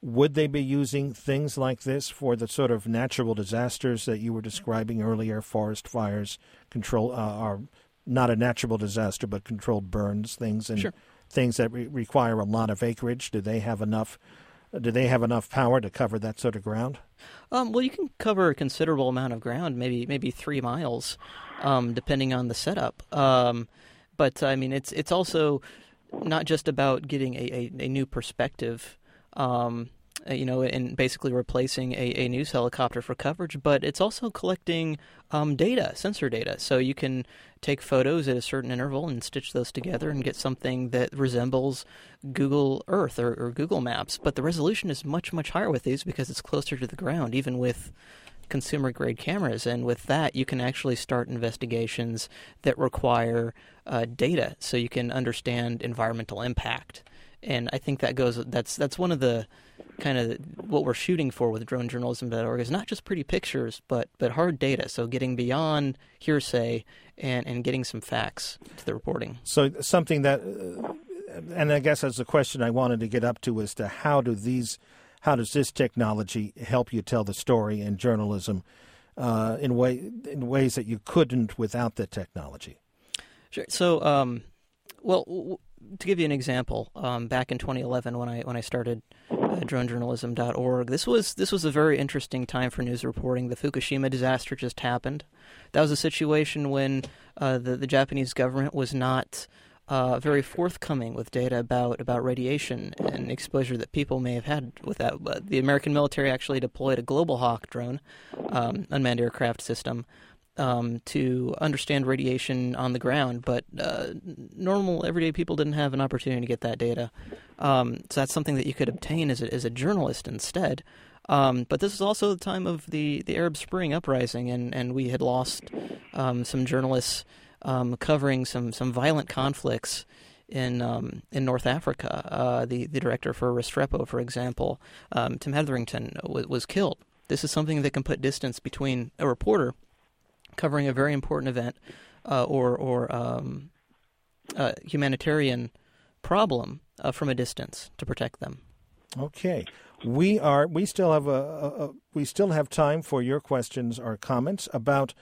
would they be using things like this for the sort of natural disasters that you were describing earlier, forest fires, control, uh, are not a natural disaster, but controlled burns, things and sure. things that re- require a lot of acreage? Do they have enough? Do they have enough power to cover that sort of ground? Um, well, you can cover a considerable amount of ground, maybe maybe three miles, um, depending on the setup. Um, but I mean, it's it's also not just about getting a, a, a new perspective, um, you know, and basically replacing a, a news helicopter for coverage, but it's also collecting um, data, sensor data. So you can take photos at a certain interval and stitch those together and get something that resembles Google Earth or, or Google Maps. But the resolution is much, much higher with these because it's closer to the ground, even with consumer-grade cameras. And with that, you can actually start investigations that require uh, data so you can understand environmental impact. And I think that goes. That's that's one of the kind of what we're shooting for with drone journalism dot org is not just pretty pictures, but but hard data. So getting beyond hearsay and, and getting some facts to the reporting. So something that, uh, and I guess that's the question I wanted to get up to as to how do these, how does this technology help you tell the story in journalism uh, in way in ways that you couldn't without the technology? Sure. So, um, well. W- To give you an example, um, back in twenty eleven when I when I started uh, drone journalism dot org, this was this was a very interesting time for news reporting. The Fukushima disaster just happened. That was a situation when uh, the the Japanese government was not uh, very forthcoming with data about about radiation and exposure that people may have had with that. But the American military actually deployed a Global Hawk drone, um, unmanned aircraft system. Um, to understand radiation on the ground, but uh, normal, everyday people didn't have an opportunity to get that data. Um, so that's something that you could obtain as a, as a journalist instead. Um, but this is also the time of the, the Arab Spring uprising, and, and we had lost um, some journalists um, covering some, some violent conflicts in um, in North Africa. Uh, the, the director for Restrepo, for example, um, Tim Hetherington, w- was killed. This is something that can put distance between a reporter covering a very important event uh, or or um, uh, humanitarian problem uh, from a distance to protect them. Okay, we are. We still have a, a, a. We still have time for your questions or comments about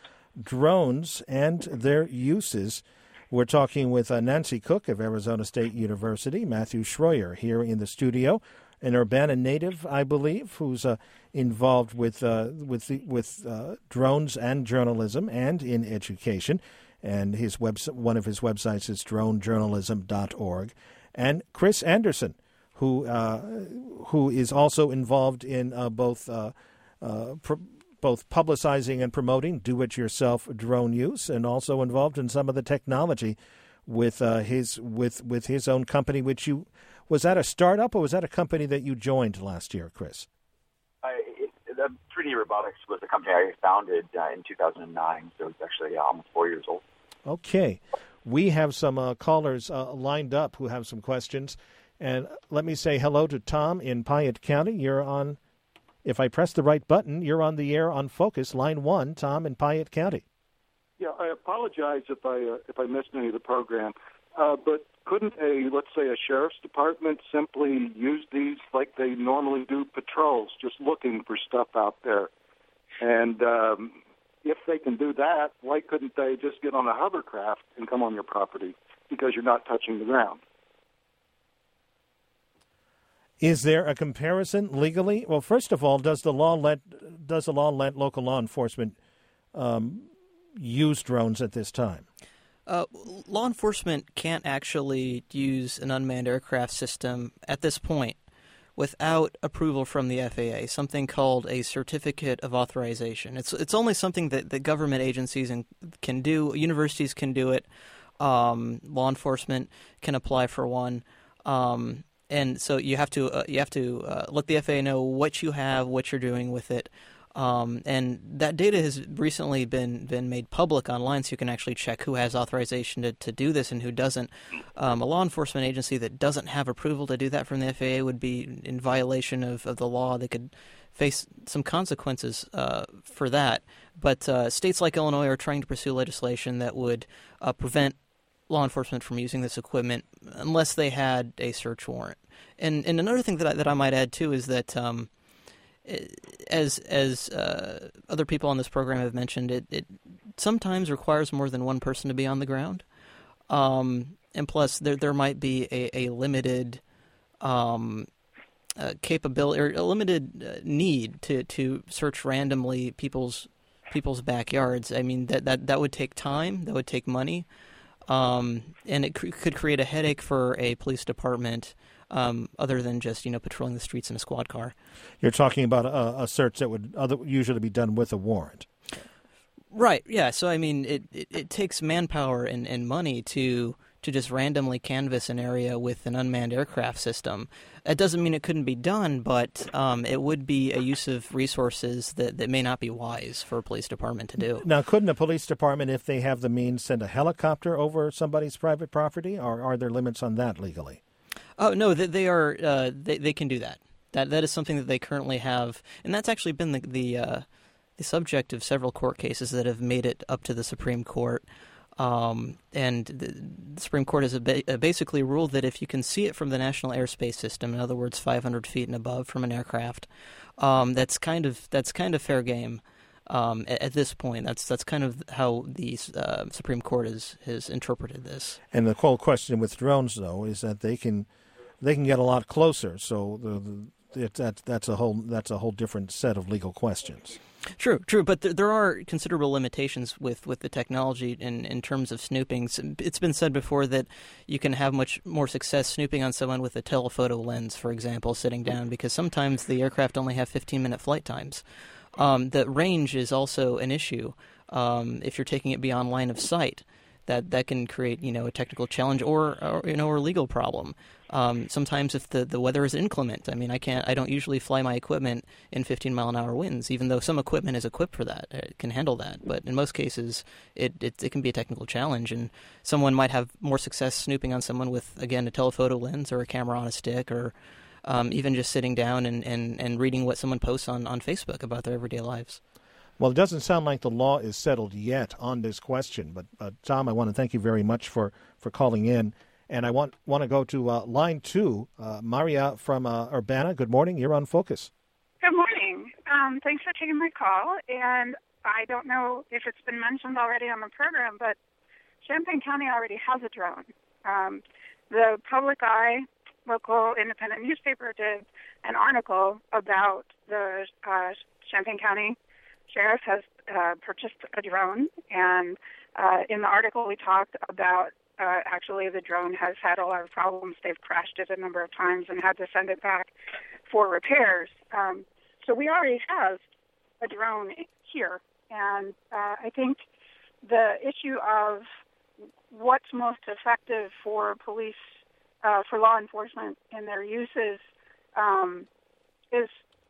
drones and their uses. We're talking with uh, Nancy Cook of Arizona State University, Matthew Schroyer here in the studio, an Urbana native, I believe, who's uh, involved with uh, with the, with uh, drones and journalism and in education, and his website, one of his websites is drone journalism dot org, and Chris Anderson, who uh, who is also involved in uh, both uh, uh, pro- both publicizing and promoting do-it-yourself drone use, and also involved in some of the technology with uh, his with with his own company, which you. Was that a startup, or was that a company that you joined last year, Chris? I, it, the three D Robotics was a company I founded uh, in two thousand nine, so it's actually uh, almost four years old. Okay. We have some uh, callers uh, lined up who have some questions. And let me say hello to Tom in Piatt County. You're on, if I press the right button, you're on the air on Focus, line one, Tom in Piatt County. Yeah, I apologize if I uh, if I missed any of the program, uh, but couldn't a, let's say, a sheriff's department simply use these like they normally do patrols, just looking for stuff out there? And um, if they can do that, why couldn't they just get on a hovercraft and come on your property because you're not touching the ground? Is there a comparison legally? Well, first of all, does the law let does the law let local law enforcement um, use drones at this time? Uh, law enforcement can't actually use an unmanned aircraft system at this point without approval from the F A A, something called a certificate of authorization. It's it's only something that, that government agencies and can do. Universities can do it. Um, law enforcement can apply for one. Um, and so you have to uh, you have to uh, let the F A A know what you have, what you're doing with it. Um, and that data has recently been, been made public online, so you can actually check who has authorization to, to do this and who doesn't. Um, a law enforcement agency that doesn't have approval to do that from the F A A would be in violation of, of the law. They could face some consequences uh, for that. But uh, states like Illinois are trying to pursue legislation that would uh, prevent law enforcement from using this equipment unless they had a search warrant. And and another thing that I, that I might add too is that um, as as uh, other people on this program have mentioned, it, it sometimes requires more than one person to be on the ground. Um, and plus, there there might be a, a limited um, uh, capability or a limited uh, need to, to search randomly people's people's backyards. I mean, that, that, that would take time, that would take money, um, and it c- could create a headache for a police department. Um, other than just, you know, patrolling the streets in a squad car. You're talking about a, a search that would other, usually be done with a warrant. Right, yeah. So, I mean, it, it, it takes manpower and, and money to to just randomly canvass an area with an unmanned aircraft system. That doesn't mean it couldn't be done, but um, it would be a use of resources that, that may not be wise for a police department to do. Now, couldn't a police department, if they have the means, send a helicopter over somebody's private property, or are there limits on that legally? Oh no, they, they are. Uh, they they can do that. That that is something that they currently have, and that's actually been the the, uh, the subject of several court cases that have made it up to the Supreme Court. Um, and the, the Supreme Court has a ba- basically ruled that if you can see it from the National Airspace System, in other words, five hundred feet and above from an aircraft, um, that's kind of that's kind of fair game. Um, at, at this point, that's that's kind of how the uh, Supreme Court has has interpreted this. And the whole question with drones, though, is that they can. They can get a lot closer, so the, the, it, that, that's a whole that's a whole different set of legal questions. True, true, but th- there are considerable limitations with, with the technology in, in terms of snooping. It's been said before that you can have much more success snooping on someone with a telephoto lens, for example, sitting down, because sometimes the aircraft only have fifteen-minute flight times. Um, the range is also an issue um, if you're taking it beyond line of sight. That that can create, you know, a technical challenge or, or you know, or a legal problem. Um, sometimes if the, the weather is inclement, I mean, I can't, I don't usually fly my equipment in fifteen mile an hour winds, even though some equipment is equipped for that, it can handle that. But in most cases, it, it, it can be a technical challenge, and someone might have more success snooping on someone with, again, a telephoto lens or a camera on a stick, or um, even just sitting down and, and, and reading what someone posts on, on Facebook about their everyday lives. Well, it doesn't sound like the law is settled yet on this question, but uh, Tom, I want to thank you very much for, for calling in. And I want want to go to uh, line two, uh, Maria from uh, Urbana. Good morning. You're on Focus. Good morning. Um, thanks for taking my call. And I don't know if it's been mentioned already on the program, but Champaign County already has a drone. Um, the Public Eye, local independent newspaper, did an article about the uh, Champaign County Sheriff has uh, purchased a drone, and uh, in the article we talked about uh, actually the drone has had a lot of problems. They've crashed it a number of times and had to send it back for repairs. Um, so we already have a drone here, and uh, I think the issue of what's most effective for police, uh, for law enforcement in their uses um, is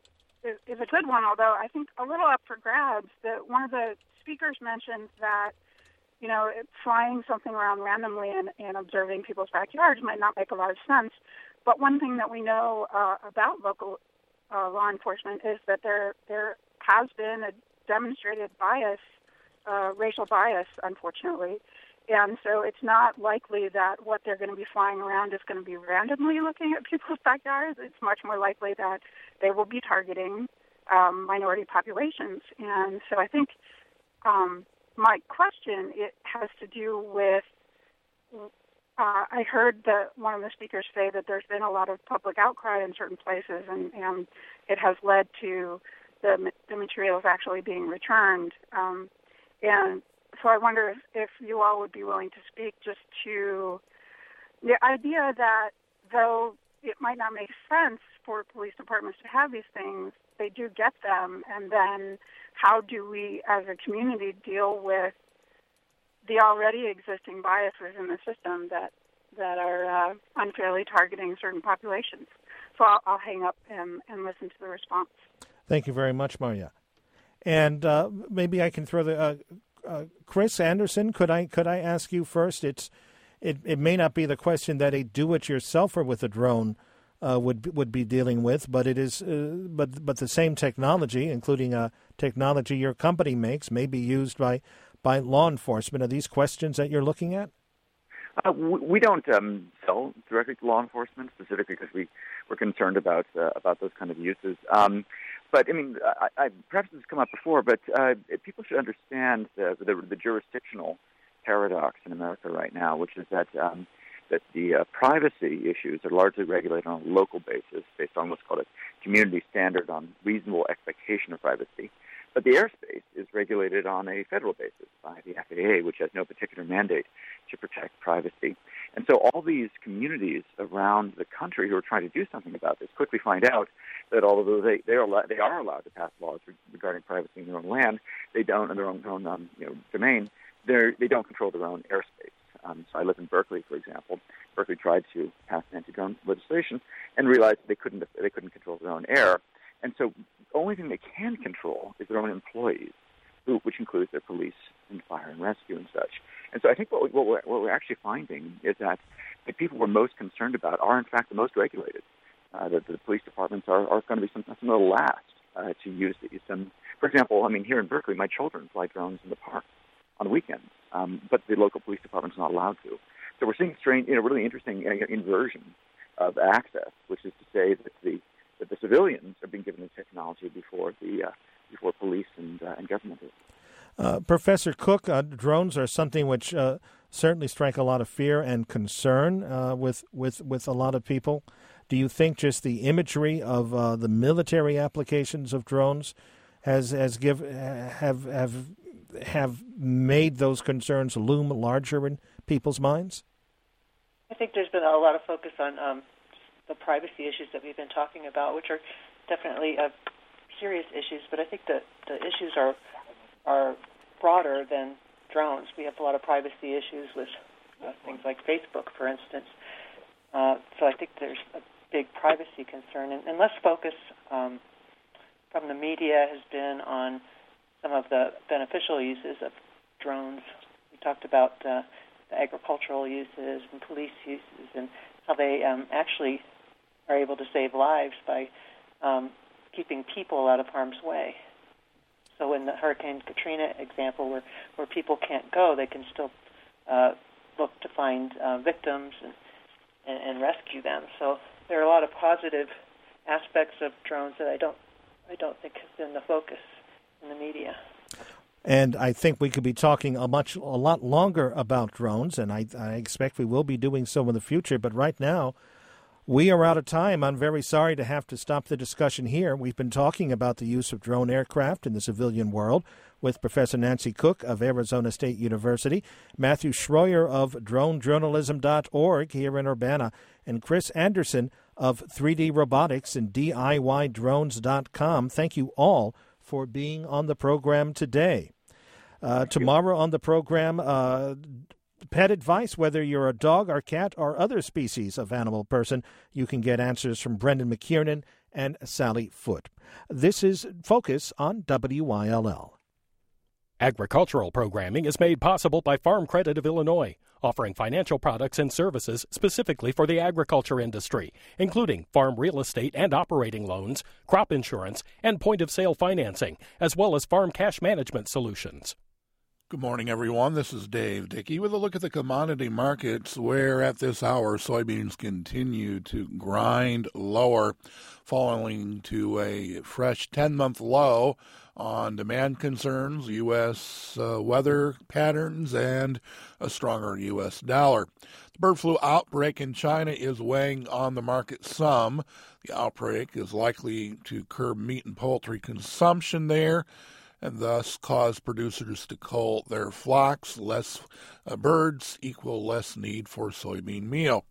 is a good one, although I think a little up for grabs. That one of the speakers mentioned that, you know, flying something around randomly and, and observing people's backyards might not make a lot of sense. But one thing that we know uh, about local uh, law enforcement is that there there has been a demonstrated bias, uh, racial bias, unfortunately. And so it's not likely that what they're going to be flying around is going to be randomly looking at people's backyards. It's much more likely that they will be targeting um, minority populations. And so I think um, my question, it has to do with, uh, I heard that one of the speakers say that there's been a lot of public outcry in certain places, and, and it has led to the, the materials actually being returned. Um, and So I wonder if, if you all would be willing to speak just to the idea that though it might not make sense for police departments to have these things, they do get them, and then how do we as a community deal with the already existing biases in the system that, that are uh, unfairly targeting certain populations? So I'll, I'll hang up and, and listen to the response. Thank you very much, Maria. And uh, maybe I can throw the... Uh, Uh, Chris Anderson, could I could I ask you first? It's it, it may not be the question that a do-it-yourselfer with a drone uh, would would be dealing with, but it is uh, but but the same technology, including a technology your company makes, may be used by by law enforcement. Are these questions that you're looking at? Uh, we, we don't um, sell directly to law enforcement, specifically because we, we're concerned about uh, about those kind of uses. Um, but, I mean, I, I, perhaps this has come up before, but uh, people should understand the, the, the jurisdictional paradox in America right now, which is that um, that the uh, privacy issues are largely regulated on a local basis based on what's called a community standard on reasonable expectation of privacy. But the airspace is regulated on a federal basis by the F A A, which has no particular mandate to protect privacy. And so all these communities around the country who are trying to do something about this quickly find out that although they, they, are, allowed, they are allowed to pass laws regarding privacy in their own land, they don't, in their own, their own um, you know, domain, they don't control their own airspace. Um, so I live in Berkeley, for example. Berkeley tried to pass anti-drone legislation and realized they couldn't they couldn't control their own air. And so the only thing they can control is their own employees, who, which includes their police and fire and rescue and such. And so I think what, we, what, we're, what we're actually finding is that the people we're most concerned about are, in fact, the most regulated. Uh, that the police departments are, are going to be some, some of the last uh, to use these. And, for example, I mean, here in Berkeley, my children fly drones in the park on weekends, um, but the local police department's not allowed to. So we're seeing strange, you know, really interesting uh, inversion of access, which is to say that the that the civilians are being given the technology before the uh, before police and uh, and government is. Uh, Professor Cook, uh, drones are something which uh, certainly strike a lot of fear and concern uh, with with with a lot of people. Do you think just the imagery of uh, the military applications of drones has has give have have have made those concerns loom larger in people's minds? I think there's been a lot of focus on um, the privacy issues that we've been talking about, which are definitely uh, serious issues. But I think that the issues are are broader than drones. We have a lot of privacy issues with uh, things like Facebook, for instance. Uh, so I think there's a big privacy concern, and, and less focus um, from the media has been on some of the beneficial uses of drones. We talked about uh, the agricultural uses and police uses and how they um, actually are able to save lives by um, keeping people out of harm's way. So in the Hurricane Katrina example, where, where people can't go, they can still uh, look to find uh, victims and, and, and rescue them. So there are a lot of positive aspects of drones that I don't I don't think have been the focus in the media. And I think we could be talking a much, a lot longer about drones, and I, I expect we will be doing so in the future. But right now, we are out of time. I'm very sorry to have to stop the discussion here. We've been talking about the use of drone aircraft in the civilian world with Professor Nancy Cook of Arizona State University, Matthew Schroyer of drone journalism dot org here in Urbana, and Chris Anderson of three D Robotics and D I Y drones dot com. Thank you all for being on the program today. Uh, tomorrow on the program, uh, pet advice, whether you're a dog or cat or other species of animal person, you can get answers from Brendan McKiernan and Sally Foote. This is Focus on W Y L L. Agricultural programming is made possible by Farm Credit of Illinois, offering financial products and services specifically for the agriculture industry, including farm real estate and operating loans, crop insurance, and point-of-sale financing, as well as farm cash management solutions. Good morning, everyone. This is Dave Dickey with a look at the commodity markets, where at this hour soybeans continue to grind lower, falling to a fresh ten-month low on demand concerns, U S uh, weather patterns, and a stronger U S dollar. The bird flu outbreak in China is weighing on the market some. The outbreak is likely to curb meat and poultry consumption there, and thus cause producers to cull their flocks. Less uh, birds equal less need for soybean meal.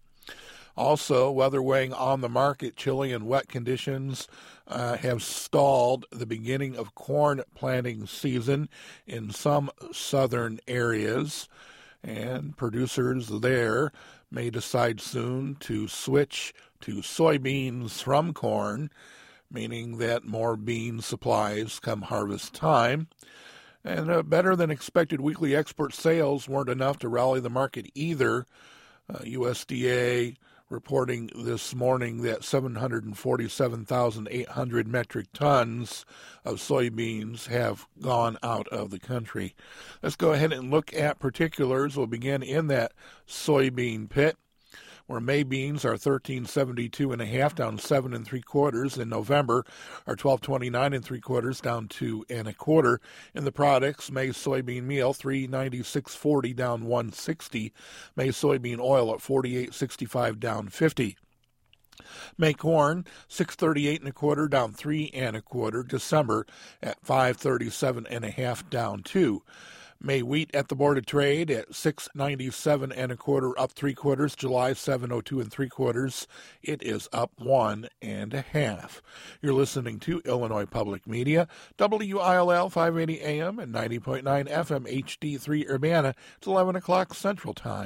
Also, weather weighing on the market, chilly and wet conditions uh, have stalled the beginning of corn planting season in some southern areas, and producers there may decide soon to switch to soybeans from corn, meaning that more bean supplies come harvest time. And uh, better than expected weekly export sales weren't enough to rally the market either. Uh, U S D A reporting this morning that seven hundred forty-seven thousand eight hundred metric tons of soybeans have gone out of the country. Let's go ahead and look at particulars. We'll begin in that soybean pit, where May beans are thirteen seventy-two and a half, down seven and three quarters. In November are twelve twenty-nine and three quarters, down two and a quarter. In the products, May soybean meal three ninety-six forty, down one sixty. May soybean oil at forty-eight sixty-five, down fifty. May corn six thirty-eight and a quarter, down three and a quarter. December at five thirty-seven and a half, down two. May wheat at the Board of Trade at six ninety-seven and a quarter, up three quarters. July seven oh two and three quarters. It is up one and a half. You're listening to Illinois Public Media, W I L L five eighty A M and ninety point nine F M H D three Urbana. It's eleven o'clock Central Time.